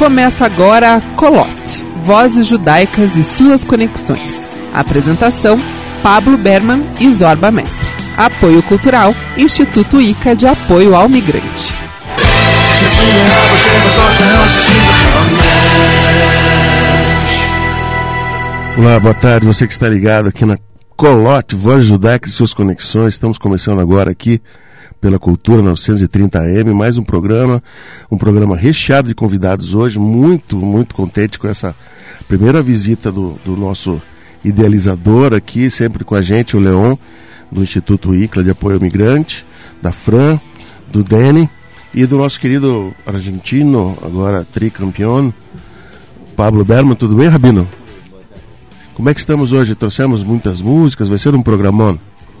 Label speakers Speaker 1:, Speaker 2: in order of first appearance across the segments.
Speaker 1: Começa agora Colote, Vozes Judaicas e Suas Conexões. Apresentação, Pablo Berman e Zorba Mestre. Apoio Cultural, Instituto ICA de Apoio ao Migrante.
Speaker 2: Olá, boa tarde, você que está ligado aqui na Colote, Vozes Judaicas e Suas Conexões. Estamos começando agora aqui pela Cultura 930 AM, mais um programa recheado de convidados hoje, muito contente com essa primeira visita do nosso idealizador aqui, sempre com a gente, o Leon, do Instituto ICLA de Apoio ao Migrante, da Fran, do Dani e do nosso querido argentino, agora tricampeão, Pablo Berman. Tudo bem, Rabino? Como é que estamos hoje? Trouxemos muitas músicas, vai ser um programão.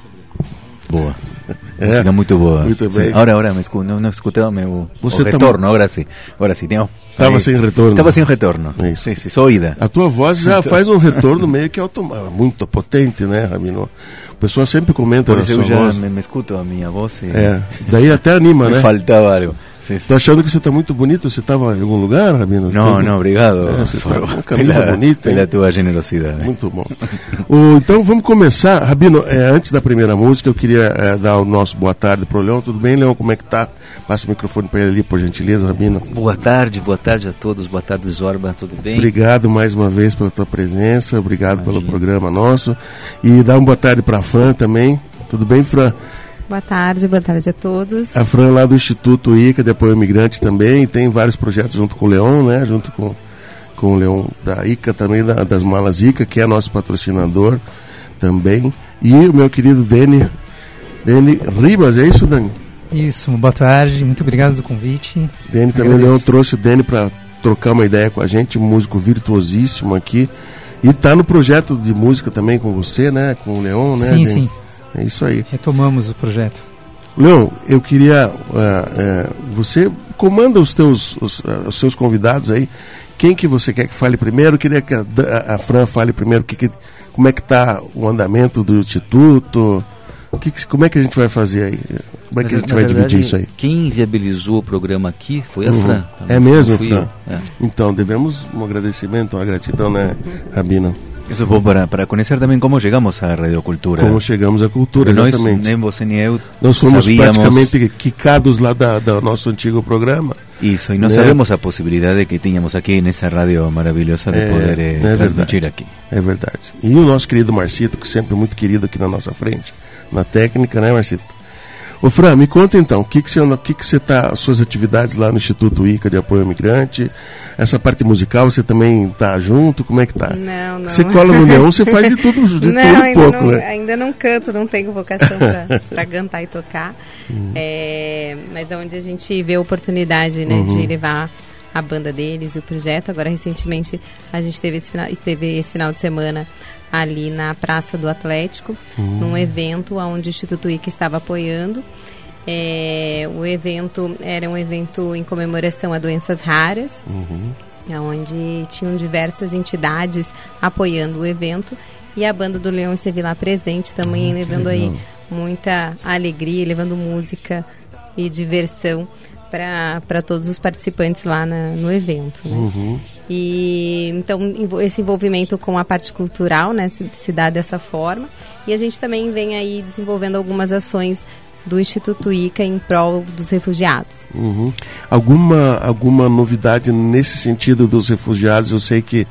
Speaker 3: Boa. Música muito boa.
Speaker 2: Muito bem.
Speaker 3: Agora não escutei o meu retorno, agora sim.
Speaker 2: Estava sem retorno.
Speaker 3: Estava sem retorno. Sim, só ida.
Speaker 2: A tua voz já faz um retorno meio que automático, muito potente, né, Rabino? O pessoal sempre comenta
Speaker 3: por
Speaker 2: na
Speaker 3: isso
Speaker 2: sua
Speaker 3: eu já
Speaker 2: voz.
Speaker 3: me escuto a minha voz.
Speaker 2: Daí até anima,
Speaker 3: me
Speaker 2: né?
Speaker 3: faltava algo.
Speaker 2: Tô achando que você está muito bonito. Você estava em algum lugar, Rabino?
Speaker 3: Não, obrigado.
Speaker 2: Você tá com uma camisa bonita, hein?
Speaker 3: Pela tua generosidade.
Speaker 2: Muito bom. Então vamos começar. Rabino, antes da primeira música, eu queria dar o nosso boa tarde pro Leão. Tudo bem, Leão? Como é que tá? Passa o microfone para ele ali, por gentileza, Rabino.
Speaker 3: Boa tarde a todos. Boa tarde, Zorba. Tudo bem?
Speaker 2: Obrigado mais uma vez pela tua presença. Obrigado pelo programa nosso. E dá uma boa tarde para a Fran também. Tudo bem, Fran?
Speaker 4: Boa tarde a todos.
Speaker 2: A Fran lá do Instituto ICA de Apoio ao Migrante também, tem vários projetos junto com o Leon, né? Junto com o Leon da ICA também, das Malas ICA, que é nosso patrocinador também. E o meu querido Dani Ribas, é isso, Dani?
Speaker 5: Isso, boa tarde, muito obrigado do convite.
Speaker 2: Dani também, o Leon trouxe o Dani para trocar uma ideia com a gente, um músico virtuosíssimo aqui. E tá no projeto de música também com você, né? Com o Leon, né?
Speaker 5: Sim,
Speaker 2: Dani?
Speaker 5: sim.
Speaker 2: É isso aí.
Speaker 5: Retomamos o projeto.
Speaker 2: Leon, eu queria... você comanda os seus convidados aí. Quem que você quer que fale primeiro? Eu queria que a Fran fale primeiro. Como é que está o andamento do Instituto? Como é que a gente vai fazer aí? Como é que a gente vai dividir isso aí?
Speaker 3: Quem viabilizou o programa aqui foi a Fran.
Speaker 2: É mesmo, Fran?
Speaker 3: É.
Speaker 2: Então, devemos um agradecimento, uma gratidão, né, Rabino?
Speaker 3: Isso é bom para conhecer também como chegamos à Radiocultura.
Speaker 2: Como chegamos à cultura,
Speaker 3: porque
Speaker 2: exatamente.
Speaker 3: Nós, nem você nem eu,
Speaker 2: nós fomos
Speaker 3: sabíamos...
Speaker 2: praticamente quicados lá do nosso antigo programa.
Speaker 3: Isso, e não sabemos a possibilidade que tínhamos aqui nessa rádio maravilhosa de poder transmitir aqui. É
Speaker 2: verdade. E o nosso querido Marcito, que sempre muito querido aqui na nossa frente, na técnica, né, Marcito? Ô Fran, me conta então, você tá, suas atividades lá no Instituto ICA de Apoio ao Migrante, essa parte musical, você também tá junto, como é que tá?
Speaker 4: Não.
Speaker 2: Você cola no Leão, você faz de tudo um pouco, né?
Speaker 4: Ainda não canto, não tenho vocação para cantar e tocar, mas é onde a gente vê a oportunidade, né, de levar a banda deles e o projeto. Agora, recentemente, a gente esteve esse final de semana ali na Praça do Atlético, num evento onde o Instituto ICA estava apoiando. O evento era um evento em comemoração a doenças raras, onde tinham diversas entidades apoiando o evento, e a banda do Leão esteve lá presente também, levando aí muita alegria, levando música e diversão para todos os participantes lá no evento, né? E então esse envolvimento com a parte cultural, né, se dá dessa forma, e a gente também vem aí desenvolvendo algumas ações do Instituto ICA em prol dos refugiados.
Speaker 2: Alguma novidade nesse sentido dos refugiados? Eu sei que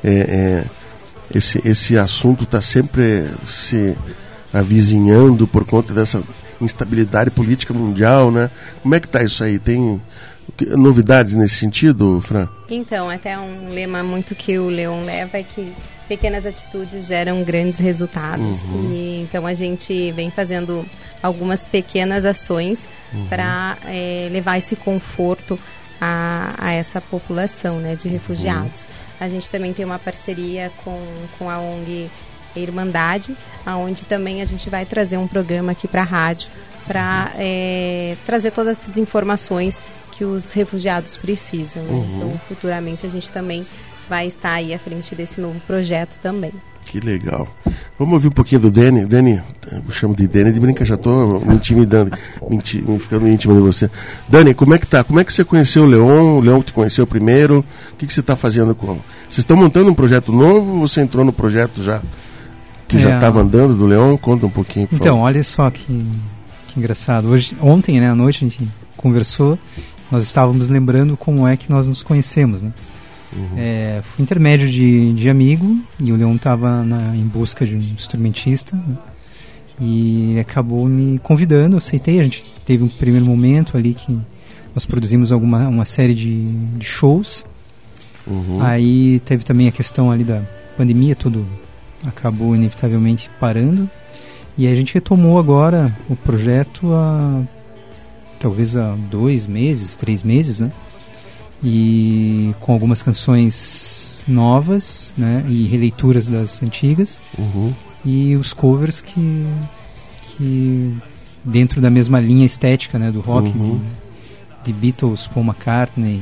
Speaker 2: esse assunto está sempre se avizinhando por conta dessa instabilidade política mundial, né? Como é que está isso aí? Tem novidades nesse sentido, Fran?
Speaker 4: Então, até um lema muito que o Leon leva é que pequenas atitudes geram grandes resultados. E então a gente vem fazendo algumas pequenas ações para levar esse conforto a essa população, né, de refugiados. A gente também tem uma parceria com a ONG Irmandade, onde também a gente vai trazer um programa aqui para a rádio para trazer todas essas informações que os refugiados precisam, né? Então, futuramente a gente também vai estar aí à frente desse novo projeto também.
Speaker 2: Que legal. Vamos ouvir um pouquinho do Danny. Danny, eu chamo de Danny de brinca, já estou me intimidando, ficando íntimo de você. Danny, como é que tá? Como é que você conheceu o Leon? O Leon te conheceu primeiro? O que você está fazendo com... Vocês estão montando um projeto novo ou você entrou no projeto já que já estava andando do Leon? Conta um pouquinho, por favor.
Speaker 5: Então, olha só que engraçado. Ontem, né, à noite, a gente conversou, nós estávamos lembrando como é que nós nos conhecemos, né? Fui intermédio de amigo, e o Leon estava em busca de um instrumentista, né? E acabou me convidando, eu aceitei. A gente teve um primeiro momento ali que nós produzimos uma série de shows. Aí teve também a questão ali da pandemia, tudo acabou inevitavelmente parando, e a gente retomou agora o projeto talvez há 2 meses, 3 meses, né? E com algumas canções novas, né? E releituras das antigas, e os covers que dentro da mesma linha estética, né? Do rock, de Beatles, Paul McCartney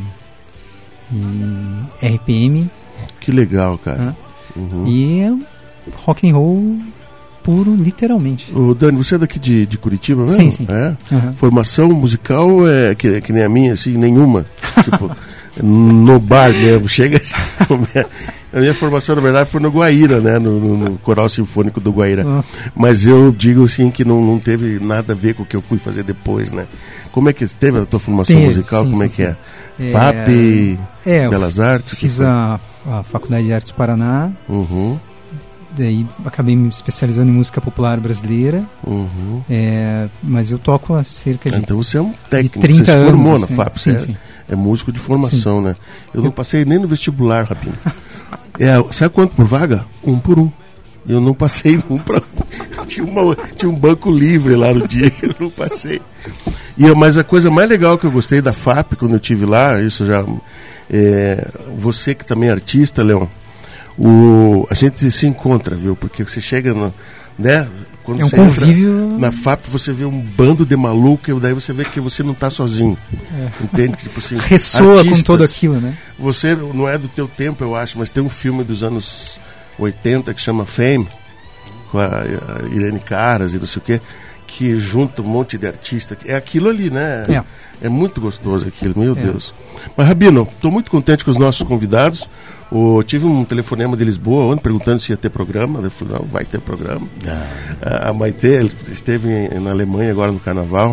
Speaker 5: e RPM.
Speaker 2: Que legal, cara.
Speaker 5: E é rock and roll puro, literalmente.
Speaker 2: Ô, Dani, você é daqui de Curitiba mesmo?
Speaker 5: Sim, sim.
Speaker 2: É? Formação musical é que nem a minha, assim, nenhuma. Tipo, no bar mesmo. Chega. A minha formação, na verdade, foi no Guaíra, né? No Coral Sinfônico do Guaíra. Mas eu digo, assim, que não teve nada a ver com o que eu fui fazer depois, né? Como é que teve a tua formação musical?
Speaker 5: Sim,
Speaker 2: como é
Speaker 5: sim,
Speaker 2: que é? FAP, Belas Artes?
Speaker 5: Fiz a Faculdade de Artes Paraná. Daí acabei me especializando em música popular brasileira. Mas eu toco há cerca de...
Speaker 2: Então você é um técnico,
Speaker 5: 30
Speaker 2: você se formou
Speaker 5: anos,
Speaker 2: na FAP, sim. É músico de formação, né? Eu não passei nem no vestibular, Rapinho. Sabe quanto por vaga? 1 por 1. Eu não passei 1 para 1. Tinha um banco livre lá no dia que eu não passei. Mas a coisa mais legal que eu gostei da FAP, quando eu estive lá, isso já... você que também é artista, Leon, a gente se encontra, viu? Porque você chega, né? Quando você
Speaker 5: convívio...
Speaker 2: entra na FAP, você vê um bando de maluco, e daí você vê que você não está sozinho. Entende? Tipo assim,
Speaker 5: ressoa com todo aquilo, né?
Speaker 2: Você não é do teu tempo, eu acho, mas tem um filme dos anos 80 que chama Fame, com a Irene Caras e não sei o quê, que junta um monte de artista. É aquilo ali, né? É muito gostoso aquilo, meu Deus. Mas, Rabino, estou muito contente com os nossos convidados. Tive um telefonema de Lisboa ontem perguntando se ia ter programa. Eu falei, não, vai ter programa. A Maite esteve na Alemanha agora no Carnaval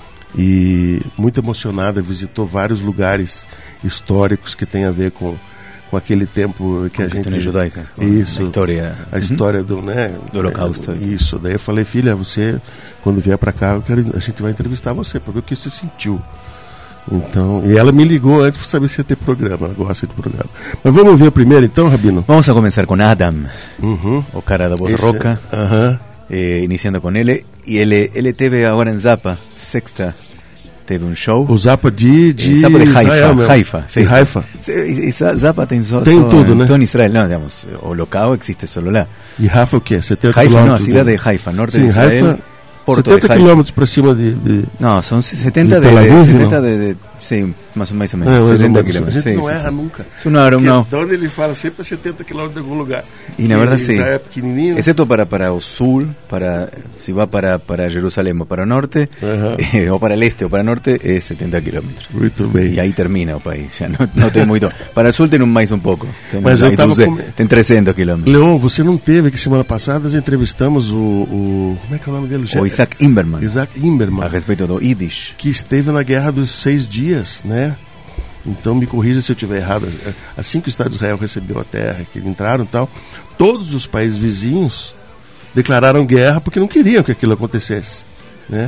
Speaker 2: e muito emocionada, visitou vários lugares históricos que tem a ver com aquele tempo que a gente...
Speaker 3: judaicas.
Speaker 2: Isso.
Speaker 3: A história
Speaker 2: do, né?
Speaker 3: Do Holocausto.
Speaker 2: Isso. Daí eu falei, filha, você, quando vier para cá, a gente vai entrevistar você para ver o que você sentiu. Então, e ela me ligou antes para saber se ia ter programa. Ela gosta de programa. Mas vamos ouvir primeiro então, Rabino?
Speaker 3: Vamos a começar con Adam, o cara da voz roca, iniciando con ele. E ele teve agora em Zappa, sexta, teve um show.
Speaker 2: O Zappa de
Speaker 3: Zappa de
Speaker 2: Haifa.
Speaker 3: Sí.
Speaker 2: Haifa.
Speaker 3: E Zappa tem
Speaker 2: tudo, né?
Speaker 3: Todo en Israel, não, digamos, o local existe solo lá.
Speaker 2: E Haifa o quê? 70
Speaker 3: Haifa,
Speaker 2: quilômetros?
Speaker 3: não, a cidade de Haifa, norte de Israel.
Speaker 2: Haifa, 70 quilômetros para cima de...
Speaker 3: Não, são 70
Speaker 2: de Tel Aviv,
Speaker 3: 70 de sim, mais ou menos. 70 quilômetros.
Speaker 2: A gente não erra nunca.
Speaker 3: Não.
Speaker 2: De onde ele fala sempre 70 quilômetros de algum lugar.
Speaker 3: E na verdade sim.
Speaker 2: É pequenininho.
Speaker 3: Exceto para o sul, se va para Jerusalém ou para o norte, ou para o este ou para o norte, é 70 quilômetros.
Speaker 2: Muito bem.
Speaker 3: E aí termina o país. Já não tem muito. Para o sul tem mais um pouco.
Speaker 2: Mas eu tava
Speaker 3: tem 300 quilômetros.
Speaker 2: Leon, você não teve aqui semana passada, nós entrevistamos o como é que é o nome dele?
Speaker 3: O Isaac Imberman.
Speaker 2: A
Speaker 3: respeito do Yiddish.
Speaker 2: Que esteve na Guerra dos 6 Dias, né? Então me corrija se eu estiver errado. Assim que o Estado de Israel recebeu a terra, que entraram e tal, todos os países vizinhos declararam guerra porque não queriam que aquilo acontecesse, né?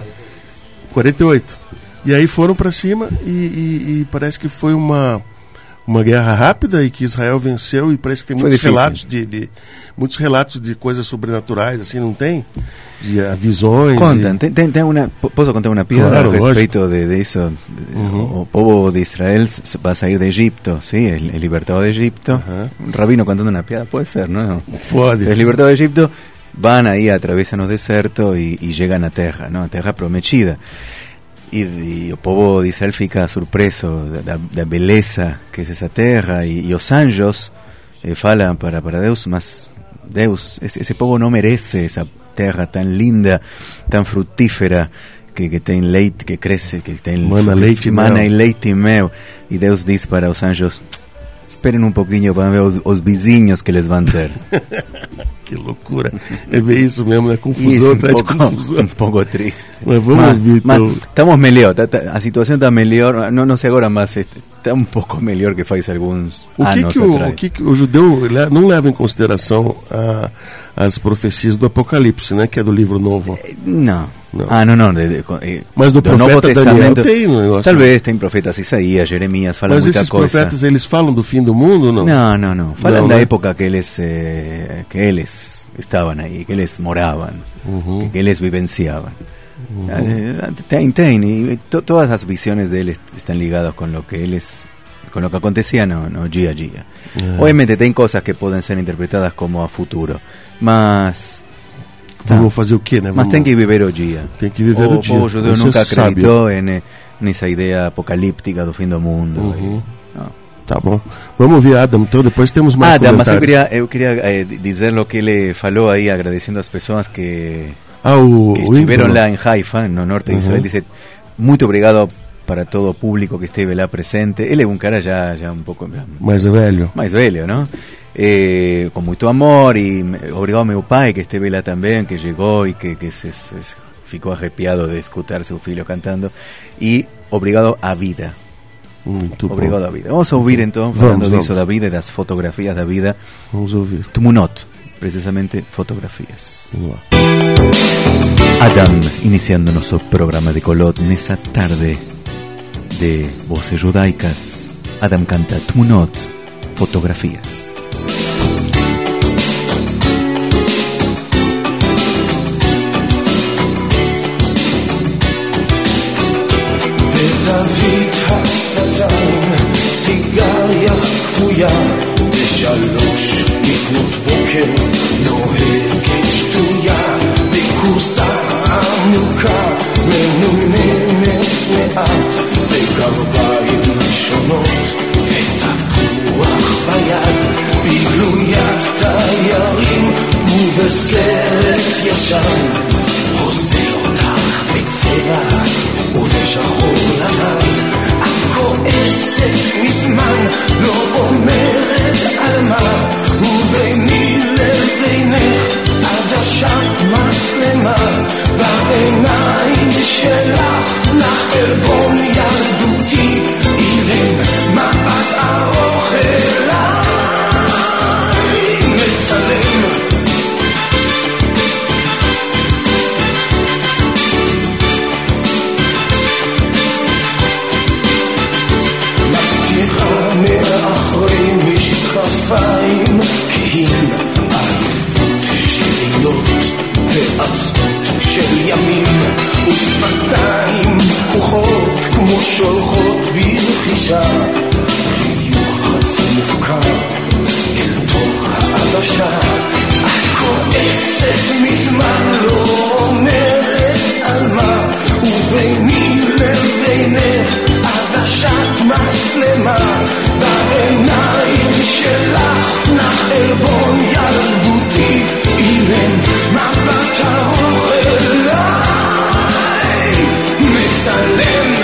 Speaker 2: 48. E aí foram para cima e parece que foi uma guerra rápida e que Israel venceu, e parece que tem muitos relatos de coisas sobrenaturais, assim, não tem? De visões.
Speaker 3: Posso contar una piedra,
Speaker 2: claro,
Speaker 3: a respeito de eso. O povo de Israel va a salir de Egipto, ¿sí? El libertado de Egipto. Un rabino contando una piedra, puede ser, ¿no?
Speaker 2: Puede.
Speaker 3: El libertado de Egipto, van ahí, atraviesan los desertos y llegan a terra, ¿no? A terra prometida. E o povo de Israel fica surpreso da beleza que é essa terra, e os anjos falam para Deus, mas Deus, ese povo no merece esa terra tan linda, tan frutífera, que tem leite, que cresce, que tem
Speaker 2: mana
Speaker 3: e leite e mel. E Deus diz para os anjos: esperem um pouquinho para ver os vizinhos que eles vão ter.
Speaker 2: Que loucura. É ver isso mesmo, né? Confusão atrás de confusão.
Speaker 3: Um pouco triste.
Speaker 2: Mas vamos ouvir, então.
Speaker 3: Estamos melhor, a situação está melhor, não sei agora, mas está um pouco melhor que faz alguns anos atrás.
Speaker 2: O que o judeu não leva em consideração as profecias do Apocalipse, né? Que é do livro novo.
Speaker 3: Não.
Speaker 2: Mas do profeta Daniel tem um negócio.
Speaker 3: Talvez tem profetas Isaías, Jeremias, falam muita coisa. Mas esses
Speaker 2: profetas, eles falam do fim do mundo ou não?
Speaker 3: Não. Falam da época que eles estavam aí, que eles moravam, que eles vivenciavam. Tem, e todas as visiones de él están ligadas con lo que acontecía no día a día. Obviamente tem cosas que pueden ser interpretadas como a futuro, mas
Speaker 2: vamos fazer o quê, né?
Speaker 3: Mas tem que viver o dia.
Speaker 2: Tem que viver o dia.
Speaker 3: O povo judeu nunca acreditou nessa ideia apocalíptica do fim do mundo.
Speaker 2: Tá bom. Vamos ouvir Adam, então depois temos mais comentários.
Speaker 3: Mas eu queria dizer o que ele falou aí, agradecendo as pessoas que estuvieron lá en Haifa, no norte de Israel. Dice: muito obrigado para todo o público que esteve lá presente. Ele é um cara já um pouco
Speaker 2: mais velho,
Speaker 3: não? Com muito amor, e obrigado ao meu pai que esteve lá também, que chegou e que ficou arrepiado de escutar seu filho cantando, e obrigado à vida.
Speaker 2: Muito
Speaker 3: obrigado
Speaker 2: bom.
Speaker 3: à vida. Vamos a ouvir então, falando disso da vida e das fotografias da vida.
Speaker 2: Vamos ouvir
Speaker 3: Tmunot, precisamente fotografias. Adam, iniciando nuestro programa de Kolot nessa tarde de voces judaicas. Adam canta Tmunot, fotografías.
Speaker 6: בזווית השפתיים סיגריה כפויה בשלוש לפנות בוקר נוהגת שטויה בכורסה עמוקה מנומנת מעט בגרביים שונות ותפוח ביד בגלוית תיירים ובסרט ישן עושה אותך בצבע ובשחור לבן את כועסת מזמן לא אומרת על מה וביני לבינך עדשת מצלמה בעיניים שלך לך אלבום ילדותי אילם מבט ארוך אליי מצלם מסתירה מאחורי משקפיים כי אם עייפות של לילות ועצות של ימים ושפתיים פקוחות כמו שולחות בלחישה חיוך חצי מופקר אל תוך העדשה את כועסת מזמן לא אומרת על מה וביני לבינך עדשת מצלמה בעיניים שלך נח אלבום ילדותי אילם מבט ארוך אליי מצלם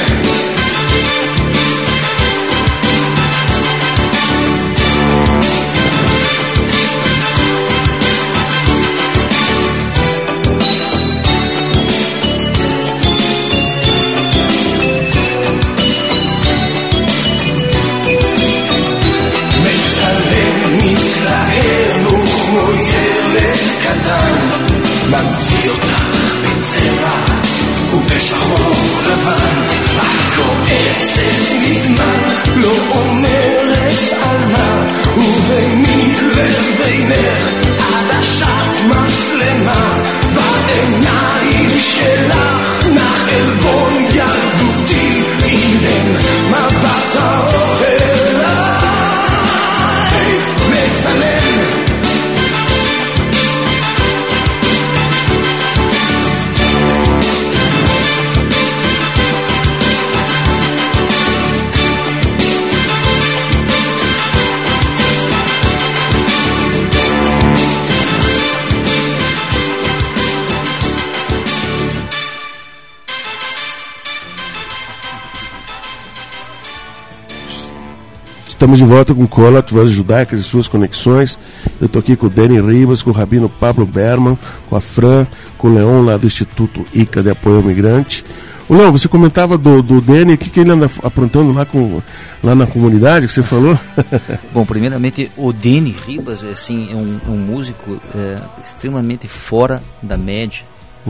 Speaker 2: Estamos de volta com Colot, Vozes Judaicas e Suas Conexões. Eu estou aqui com o Deni Ribas, com o Rabino Pablo Berman, com a Fran, com o Leon lá do Instituto ICA de Apoio ao Migrante. O Leon, você comentava do Deni, o que ele anda aprontando lá na comunidade, que você falou?
Speaker 7: Bom, primeiramente, o Deni Ribas assim, é um músico extremamente fora da média,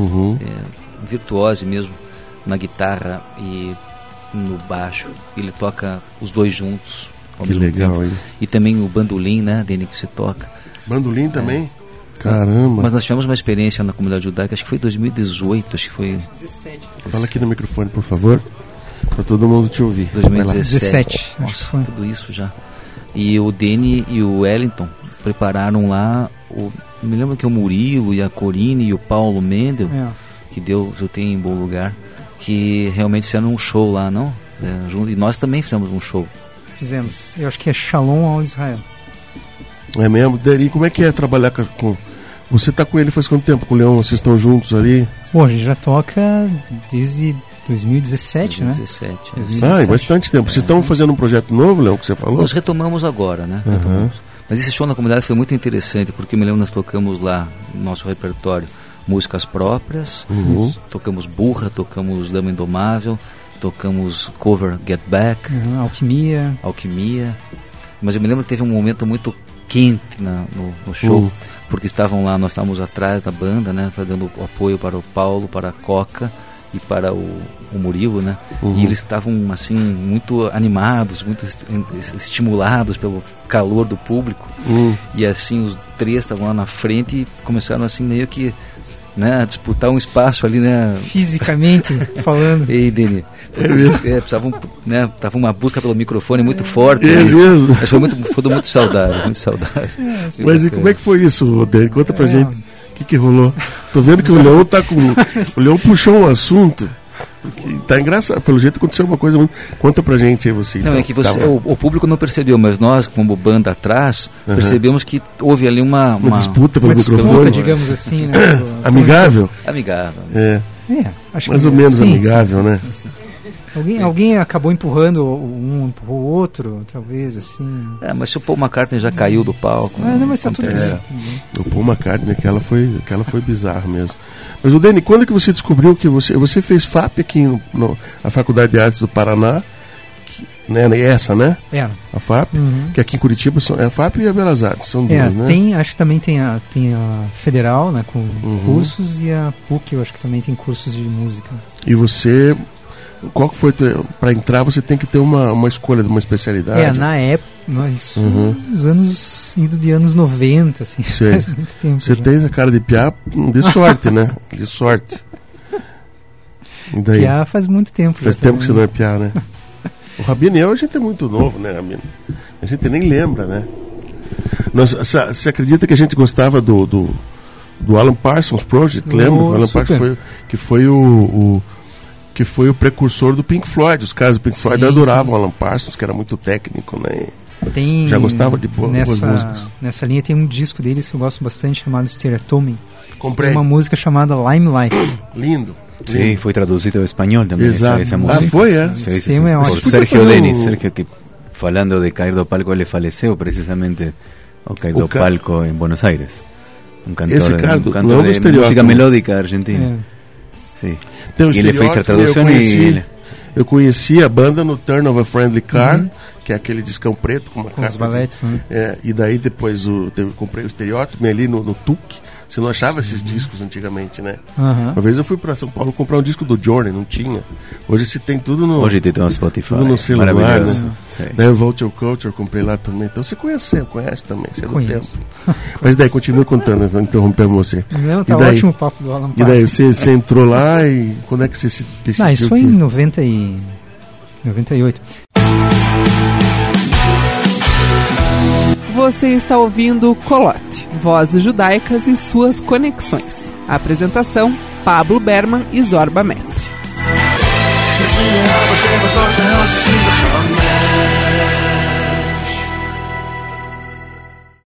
Speaker 7: virtuoso mesmo, na guitarra e no baixo. Ele toca os dois juntos.
Speaker 2: Que legal, hein?
Speaker 7: E também o bandolim, né, Deni, que você toca.
Speaker 2: Bandolim também? Caramba.
Speaker 7: Mas nós tivemos uma experiência na comunidade judaica, acho que foi 2018, acho que foi...
Speaker 5: 17.
Speaker 2: Fala aqui no microfone, por favor, para todo mundo te ouvir.
Speaker 7: 2017. Nossa, tudo isso já. E o Deni e o Wellington prepararam lá, me lembro que o Murilo e a Corine e o Paulo Mendel, que Deus o tenha em bom lugar, que realmente fizeram um show lá, não? E nós também fizemos um show.
Speaker 5: Fizemos. Eu acho que é Shalom ao Israel.
Speaker 2: É mesmo? Deni, como é que é trabalhar com... Você tá com ele faz quanto tempo, com o Leão? Vocês estão juntos ali?
Speaker 5: Bom, a gente já toca desde 2017, né?
Speaker 7: 2017.
Speaker 2: É bastante tempo. Vocês estão fazendo um projeto novo, Leão, que você falou?
Speaker 7: Nós retomamos agora, né? Mas esse show na comunidade foi muito interessante, porque eu me lembro, nós tocamos lá no nosso repertório músicas próprias, tocamos Burra, tocamos Dama Indomável, tocamos cover Get Back, Alquimia. Mas eu me lembro que teve um momento muito quente no show, porque nós estávamos atrás da banda, né, dando apoio para o Paulo, para a Coca e para o Murilo, né, e eles estavam assim muito animados, muito estimulados pelo calor do público, e assim os três estavam lá na frente e começaram assim meio que, né, a disputar um espaço ali, né,
Speaker 5: fisicamente falando.
Speaker 7: Ei, Deni, precisavam, né, tava uma busca pelo microfone muito forte.
Speaker 2: Mesmo.
Speaker 7: Mas foi muito saudável, muito saudável.
Speaker 2: Mas e como é que foi isso, Deni? Conta pra gente o que rolou. Tô vendo que o Leão tá com... O Leão puxou um assunto. Tá engraçado, pelo jeito aconteceu uma coisa muito... Conta pra gente aí você.
Speaker 7: Não, é que o público não percebeu, mas nós, como banda atrás, percebemos que houve ali uma
Speaker 2: disputa pelo microfone,
Speaker 5: digamos assim, né?
Speaker 2: Amigável?
Speaker 7: Amigável.
Speaker 5: Acho
Speaker 2: mais ou menos amigável, né?
Speaker 5: Alguém acabou empurrando empurrou o outro, talvez, assim.
Speaker 7: Mas se o Paul McCartney já caiu do palco...
Speaker 5: não, mas tá tudo bem.
Speaker 2: O Paul McCartney, aquela foi bizarro mesmo. Mas o Deni, quando é que você descobriu que você fez FAP aqui na Faculdade de Artes do Paraná, essa, né? A FAP, que aqui em Curitiba é a FAP e a Belas Artes, são duas, né?
Speaker 5: Acho que também tem a Federal, né, com cursos, e a PUC, eu acho que também tem cursos de música.
Speaker 2: E você... Qual que foi para entrar? Você tem que ter uma escolha de uma especialidade.
Speaker 5: Na época, nos anos 90, assim, faz muito tempo.
Speaker 2: Você tem essa cara de piá de sorte, né? De sorte. E daí?
Speaker 5: Piá faz muito tempo.
Speaker 2: Faz tempo que você não é piá, né? O Rabino e eu, a gente é muito novo, né, Rabino? A gente nem lembra, né? Você acredita que a gente gostava do Alan Parsons Project? Lembra? O Alan Parsons que foi o precursor do Pink Floyd. Os caras do Pink Floyd adoravam o Alan Parsons, que era muito técnico, né? Já gostava de boas músicas.
Speaker 5: Nessa linha tem um disco deles que eu gosto bastante, chamado Stereotoming.
Speaker 2: Comprei.
Speaker 5: Uma música chamada Limelight.
Speaker 2: Lindo.
Speaker 3: Sí, foi traduzido ao espanhol também essa música.
Speaker 2: Foi,
Speaker 3: Sí, por Sergio Denis. Sergio, que falando de cair do palco, ele faleceu precisamente ao cair do palco em Buenos Aires. Um cantor de música melódica argentina.
Speaker 2: Sim. E
Speaker 3: ele fez a tradução
Speaker 2: eu conheci a banda no Turn of a Friendly Car, que é aquele discão preto com uma
Speaker 5: com os valetes, né?
Speaker 2: E daí depois eu comprei o Estereótipo ali no TUC. Você não achava esses discos antigamente, né? Uma vez eu fui para São Paulo comprar um disco do Journey, não tinha. Hoje se tem tudo no...
Speaker 3: Hoje tem no Spotify.
Speaker 2: Tudo no celular, né? Daí o Vulture Culture eu comprei lá também. Então você conhece também, você é do tempo. Mas daí, continue contando, eu interrompemos você.
Speaker 5: Não, tá ótimo o papo do Alan Parsons.
Speaker 2: E daí você entrou lá e quando é que você se decidiu?
Speaker 5: Isso foi em 98.
Speaker 1: Você está ouvindo Colote, Vozes Judaicas e Suas Conexões. Apresentação, Pablo Berman e Zorba Mestre.